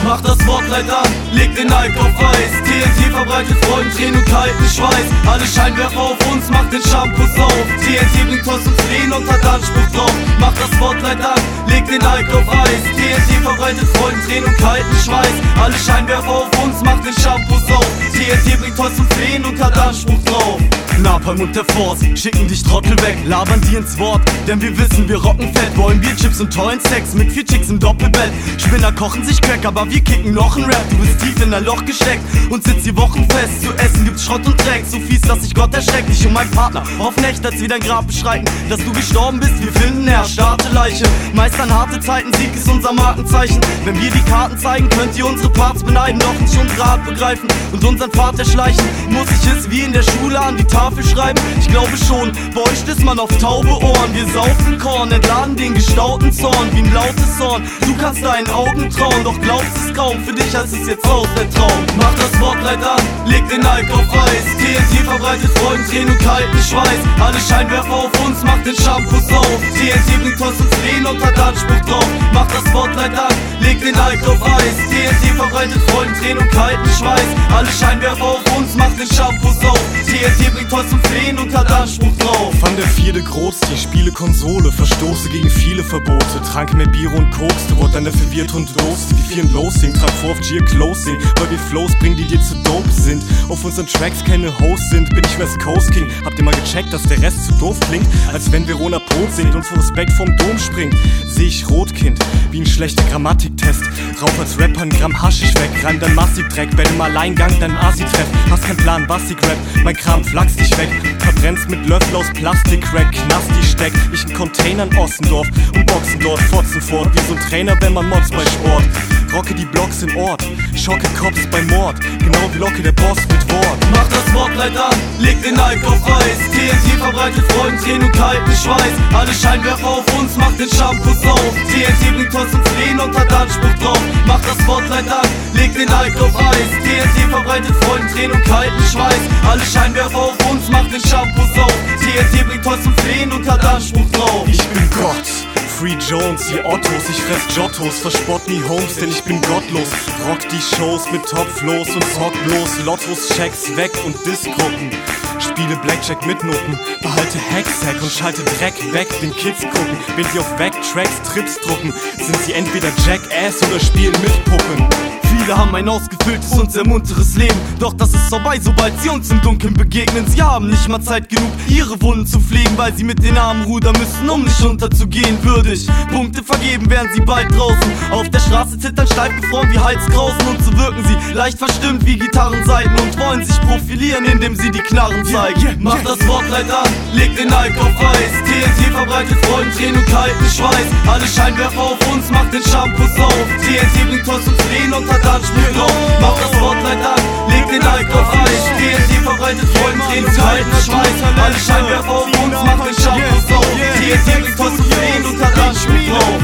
Mach das Spotlight an, leg den Nike auf Eis. TNT verbreitet Freudentränen und kalten Schweiß. Alle Scheinwerfer auf uns, macht den Shampoos auf. TNT bringt uns Lehn und hat Anspruch drauf. Mach das Spotlight an, leg den Nike auf Eis. TNT verbreitet Freudentränen und kalten Schweiß. Alle Scheinwerfer auf uns, macht den Shampoos auf. TNT bringt uns Lehn und hat Anspruch drauf. Napalm und der Force schicken dich Trottel weg, labern die ins Wort, denn wir wissen, wir rocken fett. Wollen Bierchips und tollen Sex mit 4 Chicks im Doppelbett. Spinner kochen sich Crack, aber wir kicken noch ein Rap. Du bist tief in ein Loch gesteckt und sitzt hier wochenfest. Zu essen gibt's Schrott und Dreck, so fies, dass sich Gott erschreckt. Ich und mein Partner auf Nächte, als wir dein Grab beschreiten, dass du gestorben bist, wir finden erstarrte Leiche. Meistern harte Zeiten, Sieg ist unser Markenzeichen. Wenn wir die Karten zeigen, könnt ihr unsere Parts beneiden, doch uns unsere Art begreifen und unseren Pfad erschleichen. Muss ich es wie in der Schule an die Tafel schreiben? Ich glaube schon, bei euch stößt man auf taube Ohren. Wir saufen Korn, entladen den gestauten Zorn wie ein lautes Horn. Du kannst deinen Augen trauen, doch glaubst es kaum. Für dich heißt es jetzt raus, der Traum. Mach das Spotlight an, leg den Nike auf Eis. TNT verbreitet Freudentränen und kalten Schweiß. Alle Scheinwerfer auf uns, macht den Shampoos auf. TNT bringt uns Lehn und hat Anspruch drauf. Mach das Spotlight an, leg den Nike auf Eis. TNT verbreitet Freudentränen und kalten Schweiß. Alle Scheinwerfer auf uns, macht den Shampoos auf. TNT bringt uns Lehn und hat Anspruch drauf. Fand der vierte Großtier, spiele Konsole, verstoße gegen viele Verbote. Trank mehr Bier und kokste, wurde dann der verwirrt und loste. Die vieren Losing, trag vor auf Gear Closing, weil wir Flows bringen, die dir zu dope sind. Auf unseren Tracks keine Hosts sind, bin ich West Coast King. Habt ihr mal gecheckt, dass der Rest zu doof klingt? Als wenn Verona Brot singt und vor Respekt vom Dom springt. Seh ich Rotkind, wie ein schlechter Grammatiktest. Rauch als Rapper ein Gramm Haschisch weg, reim dann massiv Dreck. Werd im Alleingang dein Asi-Treff, hast keinen Plan, was ich rap. Mein Kram flachst dich weg, verbrennst mit Löffel aus Plastik-Crack. Knasti steck, ich in Container in Ossendorf und boxen dort, fotzen fort. Wie so ein Trainer, wenn man motzt bei Sport. Rocke die Blocks im Ort, schocke Cops bei Mord. Genau wie Locke der Boss mit Wort. Mach das Spotlight an, leg den Nike auf Eis. TNT verbreitet Freudentränen und kalten Schweiß. Alle Scheinwerfer auf uns, macht den Shampoos auf. TNT bringt uns Lehn und hat Anspruch drauf. Mach das Spotlight an, leg den Nike auf Eis. TNT verbreitet Freudentränen und kalten Schweiß. Alle Scheinwerfer auf uns, macht den Shampoos auf. TNT bringt uns Lehn und hat Anspruch drauf. Ich bin Gott, Free Jones, ihr Ottos, ich fress Giottos, verspott nie Homes, denn ich bin gottlos. Rock die Shows mit Top-Flows und zock bloß Lottos, Checks weg und Discgruppen. Spiele Blackjack mit Noten, behalte Hacksack und schalte Dreck weg, den Kids gucken. Wenn sie auf Backtracks Trips drucken, sind sie entweder Jackass oder spielen mit Puppen. Viele haben ein ausgefülltes und sehr munteres Leben, doch das ist vorbei, sobald sie uns im Dunkeln begegnen. Sie haben nicht mal Zeit genug, ihre Wunden zu pflegen, weil sie mit den Armen rudern müssen, um nicht unterzugehen. Würdig Punkte vergeben, wären sie bald draußen. Auf der Straße zittern steif gefroren wie Halskrausen, und so wirken sie leicht verstimmt wie Gitarrensaiten und wollen sich profilieren, indem sie die Knarren zeigen. Mach das Spotlight an, leg den Nike auf Eis. TNT verbreitet Freudentränen und kalten Schweiß. Alle Scheinwerfer auf uns, macht den Shampoos auf. TNT bringt uns Lehn und hat Anspruch drauf. Mach das Spotlight an, leg den Nike auf Eis. TNT verbreitet Freudentränen und kalten Schweiß. Alle Scheinwerfer auf uns, macht den Shampoos auf. TNT bringt uns Lehn und hat Anspruch drauf.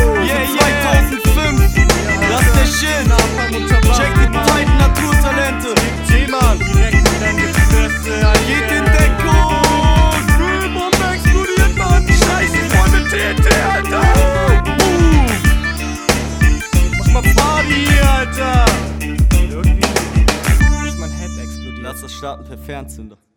2005, das ist der Shit. Check die Titan Naturtalente. Geht in Deckung. Müllbombe explodiert, Mann. Scheiße, voll mit TNT, Alter. Mach mal Party hier, Alter. Irgendwie ist mein Head explodiert. Lass das starten per Fernzünder.